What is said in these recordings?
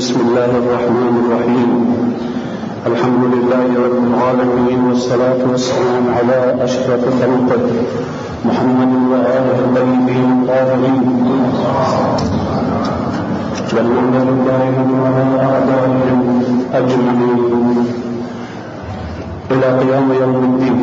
بسم الله الرحمن الرحيم. الحمد لله رب العالمين، والصلاة والسلام على أشرف خلقه محمد وآله الطيبين الطاهرين، والحمد لله على أعدائهم أجمعين إلى قيام يوم الدين.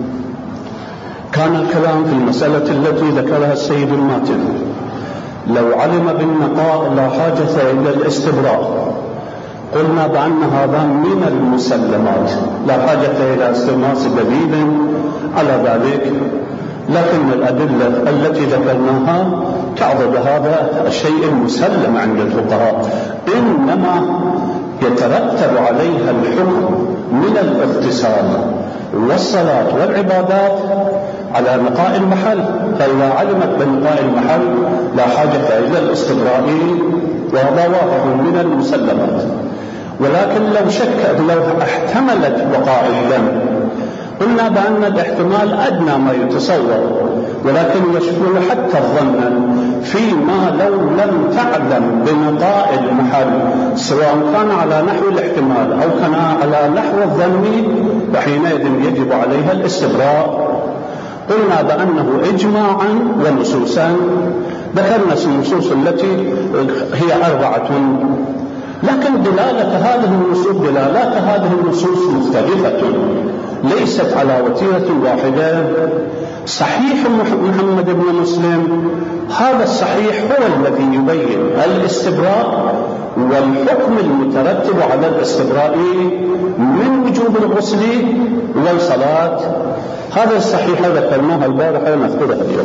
كان الكلام في المسألة التي ذكرها السيد الماتن: لو علم بالنقاء لا حاجة إلى الاستبراء. قلنا بأن هذا من المسلمات، لا حاجة إلى استماس دليل على ذلك، لكن الأدلة التي ذكرناها تعضد هذا الشيء المسلم عند الفقهاء، إنما يترتب عليها الحكم من الاغتسال والصلاة والعبادات على نقاء المحل. فإذا علمت بنقاء المحل لا حاجة إلى الاستبراء، وهذا واضح من المسلمات. ولكن لو احتملت وقاع الدم، قلنا بأن الاحتمال أدنى ما يتصور، ولكن يشمل حتى الظن فيما لو لم تعلم بنقاء المحل، سواء كان على نحو الاحتمال أو كان على نحو الظن، فحينئذ يجب عليها الاستبراء. قلنا بأنه إجماعا ونصوصا، ذكرنا النصوص التي هي 4، لكن دلالات هذه النصوص مختلفة، ليست على وتيرة واحدة. صحيح محمد بن مسلم، هذا الصحيح هو الذي يبين الاستبراء والحكم المترتب على الاستبراء من وجوب الغسل والصلاة. هذا الصحيح ذكرناه البارحة ونذكرها اليوم.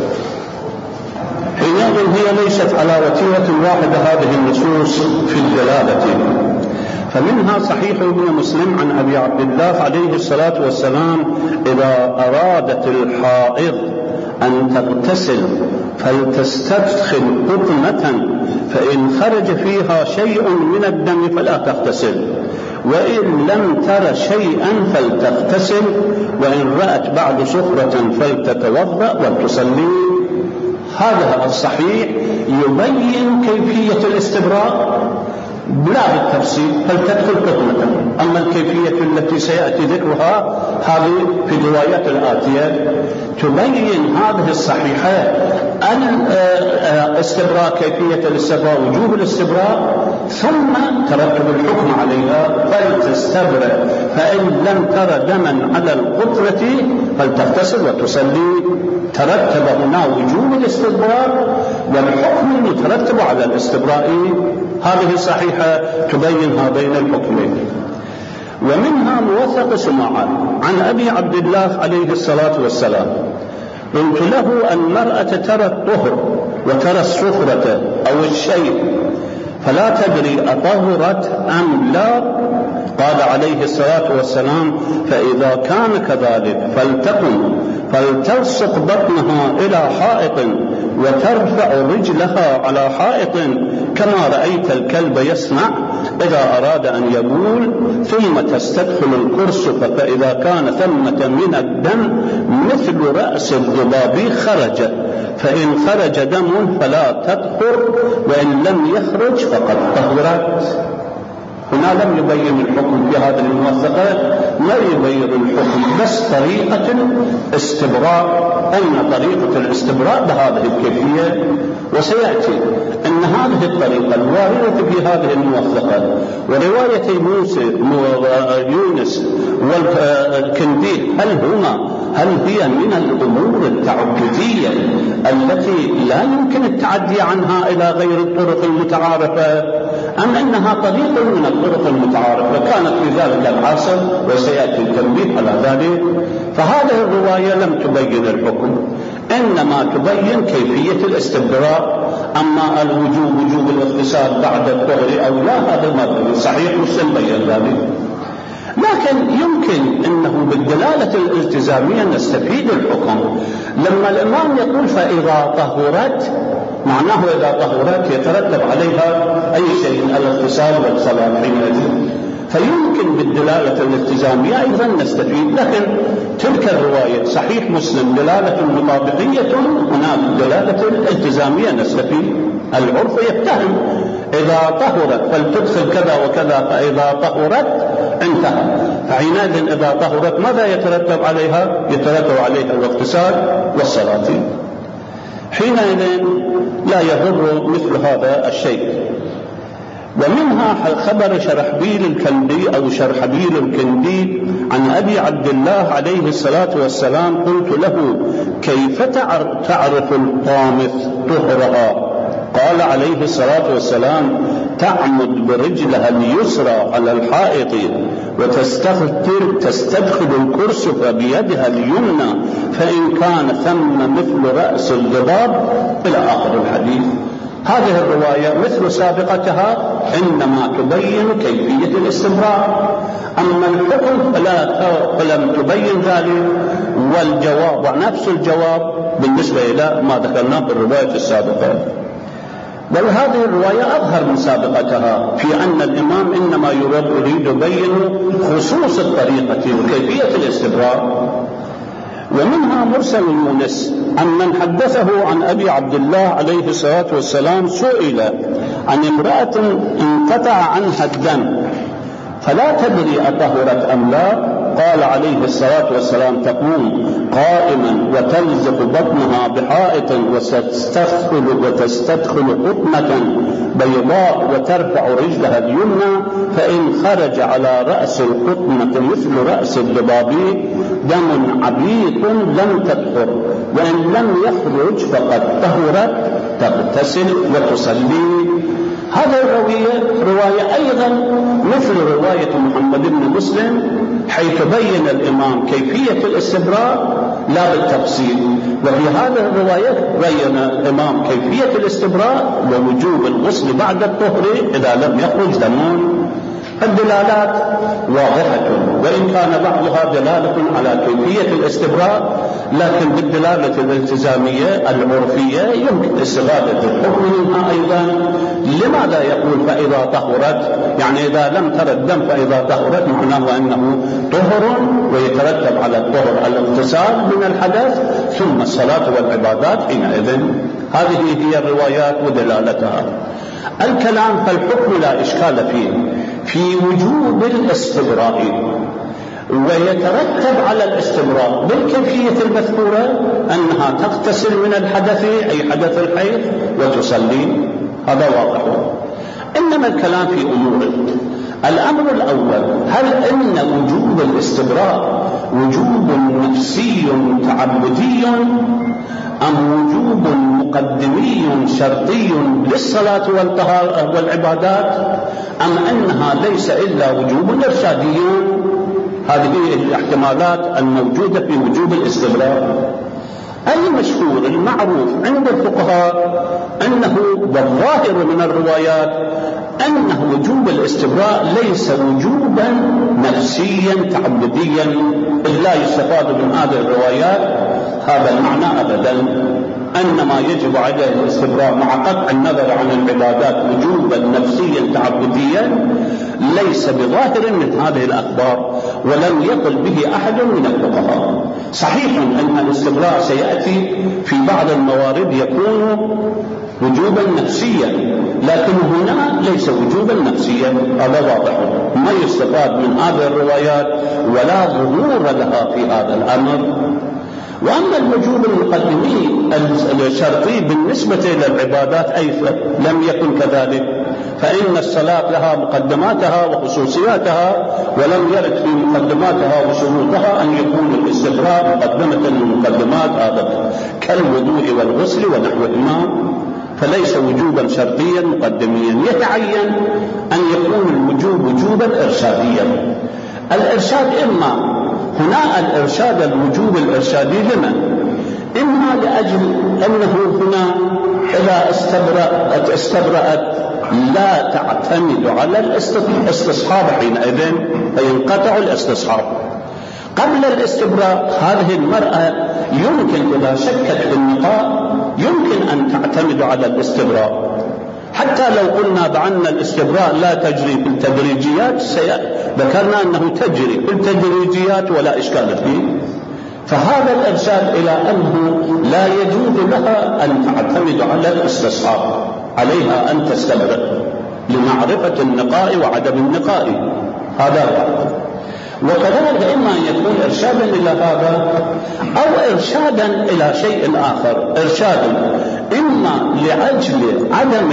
حينئذ هي ليست على وتيرة واحدة هذه النصوص في الدلالة. فمنها صحيح ابن مسلم عن أبي عبد الله عليه الصلاة والسلام: إذا أرادت الحائض أن تغتسل فلتستدخل قطنة، فإن خرج فيها شيء من الدم فلا تغتسل، وإن لم تر شيئا فلتغتسل، وإن رأت بعد صخرة فلتتوضأ ولتصلي. هذا الصحيح يبين كيفية الاستبراء بلا بالتفصيل، فلتدخل قطنة. أما الكيفية التي سيأتي ذكرها هذه في الروايات الآتية تبين هذه الصحيحة الاستبراء، كيفية الاستبراء، وجوب الاستبراء، ثم ترتب الحكم عليها: فلتستبرأ، فإن لم تر دما على القطرة فلتغتسل وتصلي. ترتب هنا وجوب الاستبراء والحكم المترتب على الاستبراء. هذه صحيحة تبين هذين الحكمين. ومنها موثق سماعا عن أبي عبد الله عليه الصلاة والسلام: قلت له: المرأة ترى الطهر وترى الصخرة أو الشيء فلا تدري أطهرت أم لا؟ قال عليه الصلاة والسلام: فإذا كان كذلك فلتقم فلتلصق بطنها إلى حائط وترفع رجلها على حائط كما رأيت الكلب يصنع إذا أراد أن يبول، ثم تستدخل القرصف، فإذا كان ثمة من الدم مثل رأس الذباب خرج، فإن خرج دم فلا تطهر، وإن لم يخرج فقد طهرت. هنا لم يبين الحكم في هذه الموثقة، لا يبين الحكم بس طريقة الاستبراء، أن طريقة الاستبراء بهذه الكيفية. وسيأتي أن هذه الطريقة الواردة في هذه الموثقة ورواية يونس والكندي هل هي من الأمور التعبدية التي لا يمكن التعدي عنها إلى غير الطرق المتعارفة، أم أنها طريقة من الطرق المتعارفة كانت في ذلك العصر وسيأتي التنبيه على ذلك؟ فهذه الرواية لم تبين الحكم، إنما تبين كيفية الاستبراء. أما وجوب الاغتسال بعد الطهر أو لا، هذا ما صحيح مسلم بين ذلك. لكن يمكن أنه بالدلالة الالتزامية نستفيد الحكم. لما الإمام يقول فإذا طهرت، معناه إذا طهرت يترتب عليها أي شيء، الاغتسال والصلاة حينئذ، فيمكن بالدلالة الالتزامية أيضا نستفيد. لكن تلك الرواية صحيح مسلم دلالة مطابقية، هنا بالدلالة الالتزامية نستفيد. العرف يتهم إذا طهرت فلتدخل كذا وكذا، فإذا طهرت انتهى. فحينئذ إذا طهرت ماذا يترتب عليها؟ يترتب عليها الاغتسال والصلاة. حينئذ لا يضر مثل هذا الشيء. ومنها خبر شرحبيل الكندي أو شرحبيل الكندي عن أبي عبد الله عليه الصلاة والسلام: قلت له: كيف تعرف الطامث طهرها؟ قال عليه الصلاة والسلام: تعمد برجلها اليسرى على الحائط وتستدخل الكرسف بيدها اليمنى فإن كان ثم مثل رأس الضباب، إلى آخر الحديث. هذه الرواية مثل سابقتها إنما تبين كيفية الاستمرار، أما الحكم فلم تبين ذلك، والجواب نفس الجواب بالنسبة إلى ما ذكرناه في الرواية السابقة. بل هذه الرواية أظهر من سابقتها في أن الإمام إنما يريد يبين خصوص الطريقة وكيفية الاستمرار. ومنها مرسل يونس عن من حدثه عن أبي عبد الله عليه الصلاة والسلام: سئل عن امرأة انقطع عنها الدم فلا تدري أطهرت أم لا، قال عليه الصلاة والسلام: تقوم قائما وتلزق بطنها بحائط وتستدخل قطنة بيضاء وترفع رجلها اليمنى، فإن خرج على رأس القطنة مثل رأس الضبابي دم عبيط لم تطهر، وإن لم يخرج فقد طهرت، تغتسل وتصلي. هذا رواية أيضا مثل رواية محمد بن مسلم، حيث بين الإمام كيفية الاستبراء لا بالتفصيل. وفي هذه الرواية بين الإمام كيفية الاستبراء ووجوب الغسل بعد الطهر إذا لم يخرج دم. الدلالات واضحة، وإن كان بعضها دلالة على كيفية الاستبراء، لكن بالدلالة الالتزامية العرفية يمكن استفادة الحكم منها أيضا. لماذا يقول فإذا طهرت؟ يعني إذا لم تر الدم فإذا طهرت معناه أنه طهر، ويترتب على الطهر الاغتسال من الحدث ثم الصلاة والعبادات حينئذ. هذه هي الروايات ودلالتها. الكلام فالحكم لا إشكال فيه في وجوب الاستبراء، ويترتب على الاستبراء بالكيفية المذكورة أنها تغتسل من الحدث أي حدث الحيض وتصلي، هذا واضح. إنما الكلام في أمور. الأمر الأول: هل إن وجوب الاستبراء وجوب نفسي تعبدي أم وجوب مقدمي شرطي للصلاة والعبادات، أم أنها ليس إلا وجوب إرشادي؟ هذه الاحتمالات الموجودة في وجوب الاستبراء. المشهور المعروف عند الفقهاء أنه بالظاهر من الروايات أنه وجوب الاستبراء ليس وجوبا نفسيا تعبديا، إذ لا يستفاد من هذه الروايات هذا المعنى أبدا. أن ما يجب عليه الاستبراء مع قطع النظر عن العبادات وجوبا نفسيا تعبديا ليس بظاهر من هذه الأخبار، ولم يقل به أحد من الفقهاء. صحيح أن الاستبراء سيأتي في بعض الموارد يكون وجوبا نفسيا، لكن هنا ليس وجوبا نفسيا، هذا واضح. ما يستفاد من هذه الروايات ولا ظهور لها في هذا الأمر. وأما الوجوب المقدمي الشرطي بالنسبة إلى العبادات أيضا لم يكن كذلك، فإن الصلاة لها مقدماتها وخصوصياتها، ولم يرد في مقدماتها وشروطها أن يكون الاستبراء مقدمة من مقدمات هذا كالوضوء والغسل ونحوهما، فليس وجوبا شرطيا مقدميا. يتعين أن يكون الوجوب وجوبا إرشاديا. الإرشاد إما هنا الإرشاد الوجوب الإرشادي لمن؟ إما لأجل أنه هنا إذا استبرأت لا تعتمد على الاستصحاب حينئذ فينقطع الاستصحاب. قبل الاستبراء هذه المرأة يمكن إذا شكت في النقاء يمكن أن تعتمد على الاستبراء، حتى لو قلنا بأن الاستبراء لا تجري في التدريجيات ذكرنا أنه تجري في التدريجيات ولا إشكال فيه. فهذا الإرشاد إلى أنه لا يجوز لها أن تعتمد على الاستصحاب، عليها أن تستبرأ. لمعرفة النقاء وعدم النقاء، هذا واحد. وكذلك إما أن يكون إرشادا إلى هذا أو إرشادا إلى شيء آخر. إرشادا إما لأجل عدم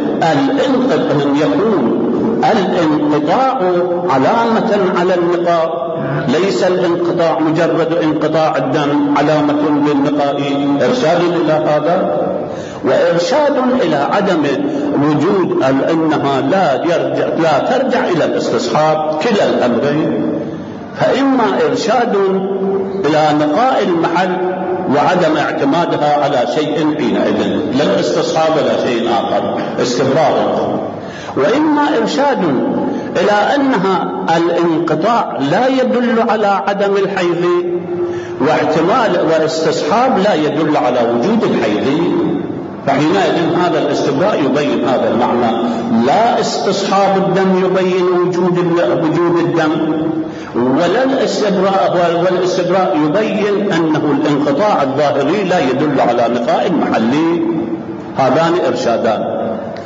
أن يكون الانقطاع علامة على النقاء، ليس الانقطاع مجرد انقطاع الدم علامة للنقاء، إرشاد إلى هذا. وإرشاد إلى عدم وجود أنها لا ترجع إلى الاستصحاب، كلا الأمرين. فإما إرشاد إلى نقاء المحل وعدم اعتمادها على شيء حينئذ، لا الاستصحاب ولا شيء آخر، استمرار. وإما إرشاد إلى أنها الانقطاع لا يدل على عدم الحيض، واحتمال واستصحاب لا يدل على وجود الحيض، فحينئذ هذا الاستبراء يبين هذا المعنى. لا استصحاب الدم يبين وجود الدم، ولا والاستبراء يبين أنه الانقطاع الظاهري لا يدل على نقاء محلي. هذان إرشادان.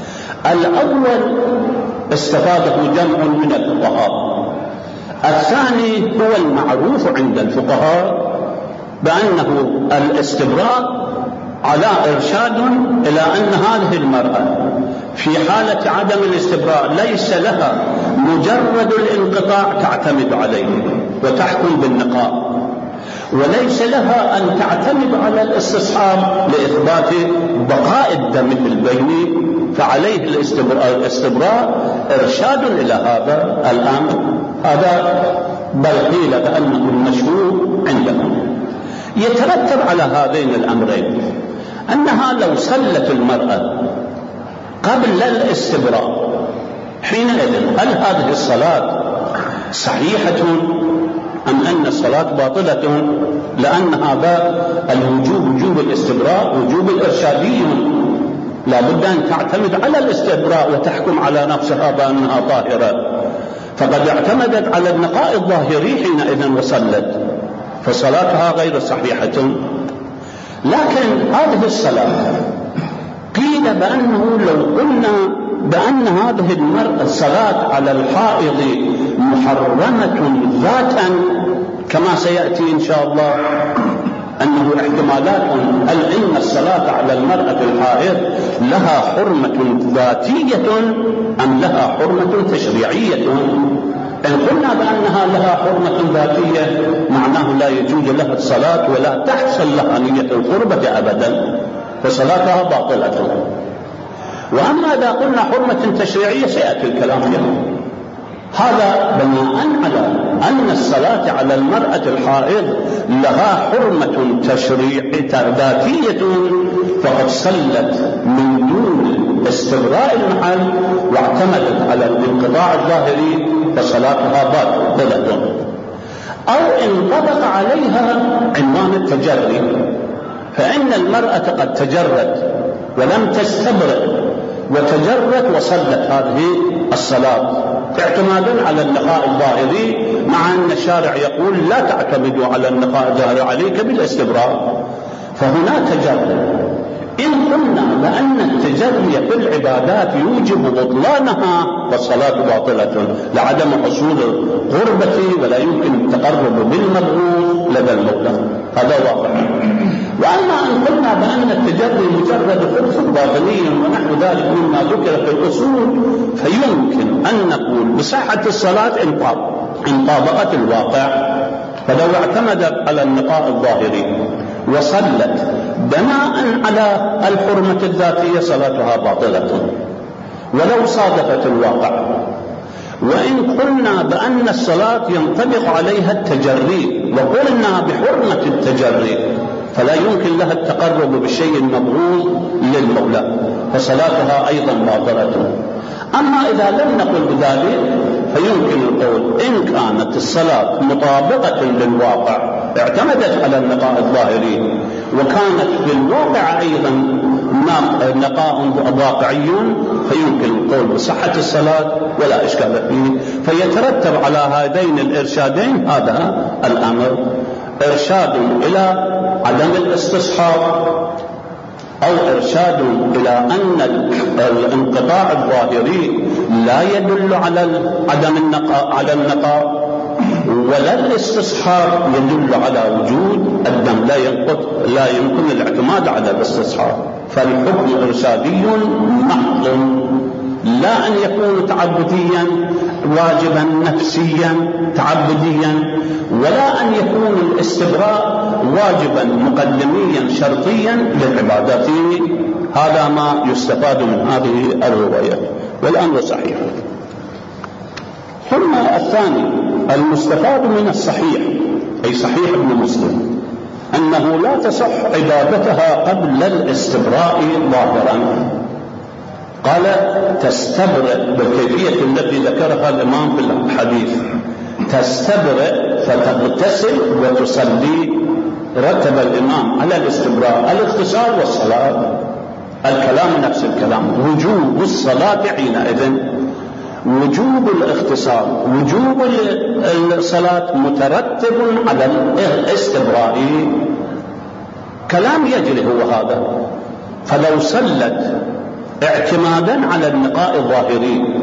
الأول استفاده جمع من الفقهاء، الثاني هو المعروف عند الفقهاء بأنه الاستبراء على إرشاد إلى أن هذه المرأة في حالة عدم الاستبراء ليس لها مجرد الانقطاع تعتمد عليه وتحكم بالنقاء، وليس لها أن تعتمد على الاستصحاب لإثبات بقاء الدم في البين، فعليه الاستبراء إرشاد إلى هذا الأمر. هذا بل قيل بأنه المشهور عندهم. يترتب على هذين الأمرين أنها لو صلت المرأة قبل الاستبراء، حينئذ هل هذه الصلاة صحيحة أم أن الصلاة باطلة؟ لأن هذا الوجوب وجوب الاستبراء وجوب الإرشادي، لا بد أن تعتمد على الاستبراء وتحكم على نفسها بأنها طاهرة، فقد اعتمدت على النقاء الظاهري حينئذ وصلت، فصلاتها غير صحيحة. لكن هذه الصلاة قيل بأنه لو قلنا بأن هذه المرأة الصلاة على الحائض محرمة ذاتا، كما سيأتي إن شاء الله أنه احتمالات، هل إن الصلاة على المرأة الحائض لها حرمة ذاتية أم لها حرمة تشريعية؟ إن قلنا بأنها لها حرمة ذاتية معناه لا يجوز لها الصلاة ولا تحصل لها نية القربة أبدا، فصلاتها باطلة. وأما إذا قلنا حرمة تشريعية سيأتي الكلام فيه. هذا بناء على أن الصلاة على المرأة الحائض لها حرمة تشريعية ذاتية، فقد صلت من دون استبراء المحل واعتمدت على الانقطاع الظاهري، فصلاتها باطلة. أو انطبق عليها عنوان التجري، فإن المرأة قد تجرت ولم تستبرئ وتجرت وصلت هذه الصلاة اعتمادا على النقاء الظاهري، مع أن الشارع يقول لا تعتمدوا على النقاء الظاهري، عليك بالاستبراء، فهنا تجري. إن قلنا بأن التجري في العبادات يوجب بطلانها فالصلاة باطلة لعدم حصول القربة ولا يمكن التقرب بالمبعوث لدى المولى، هذا واضح. وأما إن قلنا بأن التجري مجرد خبث باطني ونحو ذلك مما ذكر في الأصول، فيمكن أن نقول بصحة الصلاة إن طابقت الواقع. فلو اعتمدت على النقاء الظاهري وصلت بناء على الحرمة الذاتية صلاتها باطلة ولو صادفت الواقع. وإن قلنا بأن الصلاة ينطبق عليها التجري وقلنا بحرمة التجري، فلا يمكن لها التقرب بالشيء المبغوض للمولى، فصلاتها أيضا باطلة. أما إذا لم نقل بذلك فيمكن القول إن كانت الصلاة مطابقة للواقع اعتمدت على النقاء الظاهري وكانت في الواقع أيضا نقاء واقعي، فيمكن القول بصحة الصلاة ولا إشكال فيه. فيترتب على هذين الإرشادين هذا الأمر: إرشاد إلى عدم الاستصحاب أو إرشاد إلى أن الانقطاع الظاهري لا يدل على النقاء، ولا الاستصحاب يدل على وجود الدم، لا يمكن الاعتماد على الاستصحاب، فالحكم إرشادي محض، لا أن يكون تعبديا واجبا نفسيا تعبديا، ولا أن يكون الاستبراء واجبا مقدميا شرطيا للعبادات. هذا ما يستفاد من هذه الرواية، والأمر صحيح. ثم الثاني المستفاد من الصحيح، أي صحيح ابن مسلم، أنه لا تصح عبادتها قبل الاستبراء ظاهرا. قال تستبرئ بالكيفية التي ذكرها الإمام في الحديث، تستبرئ فتغتسل وتصلي. رتب الإمام على الاستبراء الاغتسال والصلاة، الكلام نفس الكلام، وجوب الصلاة حينئذ، وجوب الاغتسال، وجوب الصلاة مترتب على الاستبراء، كلام يجري هو هذا. فلو صلت اعتمادا على النقاء الظاهري،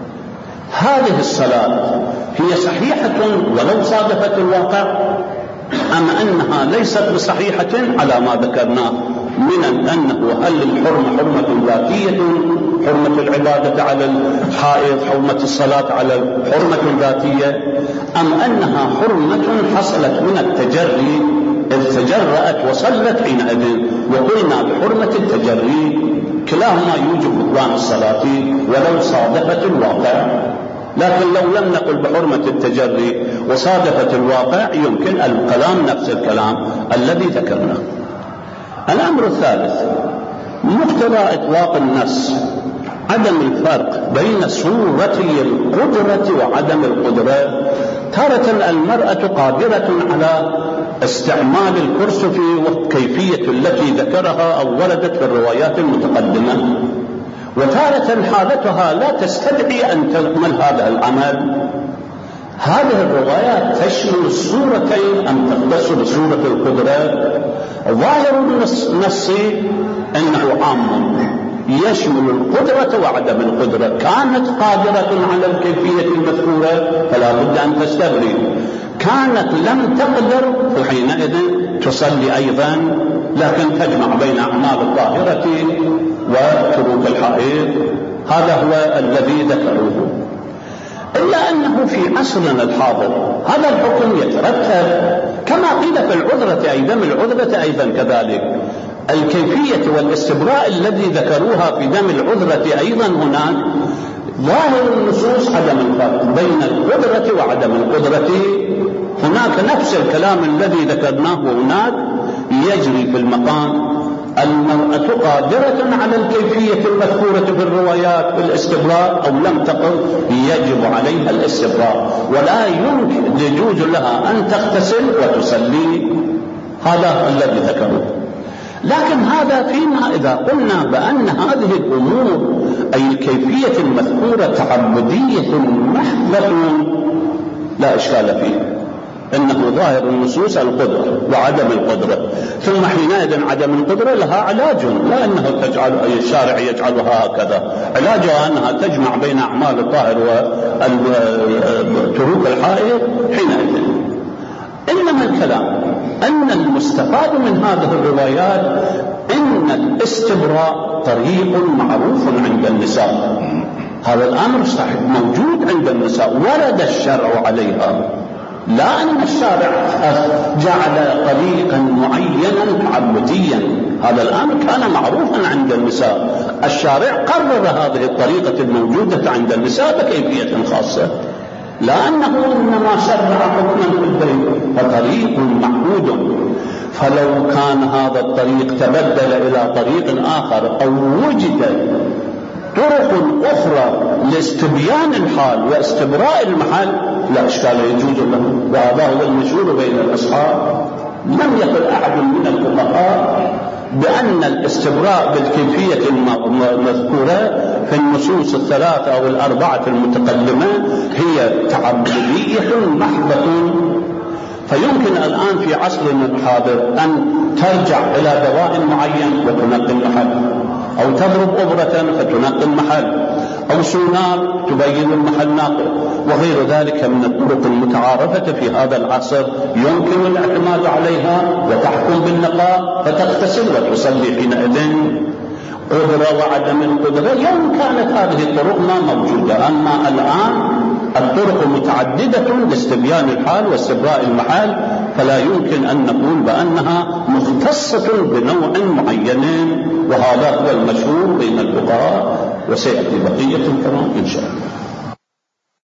هذه الصلاة هي صحيحة ولو صادفت الواقع، أم أنها ليست بصحيحة على ما ذكرناه من أنه هل الحرمة حرمة ذاتية، حرمة العبادة على الحائض، حرمة الصلاة على الحرمة الذاتية، أم أنها حرمة حصلت من التجري، إذ تجرأت وصلت حينئذ وقلنا بحرمة التجري، كلاهما يوجب بطلان الصلاة ولو صادفت الواقع. لكن لو لم نقل بحرمة التجري وصادفت الواقع يمكن الكلام نفس الكلام الذي ذكرناه. الأمر الثالث مقتضى إطلاق النص عدم الفرق بين صورة القدرة وعدم القدرة. تارة المرأة قادرة على استعمال الكرسف والكيفية التي ذكرها أو وردت في الروايات المتقدمة، وتارة حالتها لا تستدعي أن تعمل هذا العمل. هذه الروايات تشمل الصورتين أم تختص بصورة القدرة؟ ظاهر النص أنه عام يشمل القدرة وعدم القدرة. كانت قادرة على الكيفية المذكورة فلا بد أن تستبرئ، كانت لم تقدر فحينئذ تصلي أيضا، لكن تجمع بين أعمال الطاهرة وتروك الحائض. هذا هو الذي ذكروه. إلا أنه في عصرنا الحاضر هذا الحكم يترتب كما قيل في العذرة أيضا، العذرة أيضا كذلك. الكيفية والاستبراء الذي ذكروها في دم العذرة أيضا هناك ظاهر النصوص عدم الفرق بين القدرة وعدم القدرة. هناك نفس الكلام الذي ذكرناه هناك يجري في المقام. المرأة قادرة على الكيفية المذكورة في الروايات بالاستبراء أو لم تقل يجب عليها الاستبراء، ولا يجوز لها أن تغتسل وتصلي. هذا الذي ذكروه. لكن هذا فيما إذا قلنا بأن هذه الأمور أي الكيفية المذكورة تعبدية محضة لا إشكال فيه، إنه ظاهر النصوص القدرة وعدم القدرة. ثم حينئذ عدم القدرة لها علاج، لا أنه تجعل أي الشارع يجعلها هكذا، علاجها أنها تجمع بين أعمال الطاهر وتروك الحائض حينئذ. إنما الكلام أن المستفاد من هذه الروايات إن الاستبراء طريق معروف عند النساء. هذا الأمر صحيح موجود عند النساء، ورد الشرع عليها، لا أن الشارع جعل طريقا معينا تعبديا. هذا الأمر كان معروفا عند النساء، الشارع قرر هذه الطريقة الموجودة عند النساء بكيفية خاصة، لا أنه إنما شرع حكما في البيت، فطريق معهود. فلو كان هذا الطريق تبدل إلى طريق آخر أو وجد طرق أخرى لاستبيان الحال واستبراء المحل لا إشكال يجوز له، وهذا هو المشهور بين الأصحاب. لم يقل أحد من الفقهاء بأن الاستبراء بالكيفية المذكورة في النصوص الثلاثة أو الأربعة المتقدمة هي تعبدية محضة. فيمكن الآن في عصرنا الحاضر أن ترجع إلى دواء معين وتنقي المحل، أو تضرب أبرة فتنقي المحل، أو سونار تبين المحل ناقل، وغير ذلك من الطرق المتعارفة في هذا العصر يمكن الاعتماد عليها وتحكم بالنقاء فتغتسل وتصلي حينئذ. قدرة وعدم القدرة يوم كانت هذه الطرق ما موجودة، أما الآن الطرق متعددة لاستبيان الحال واستبراء المحال، فلا يمكن أن نقول بأنها مختصة بنوع معين، وهذا هو المشهور بين الفقهاء، وسيأتي بقية الكلام إن شاء الله.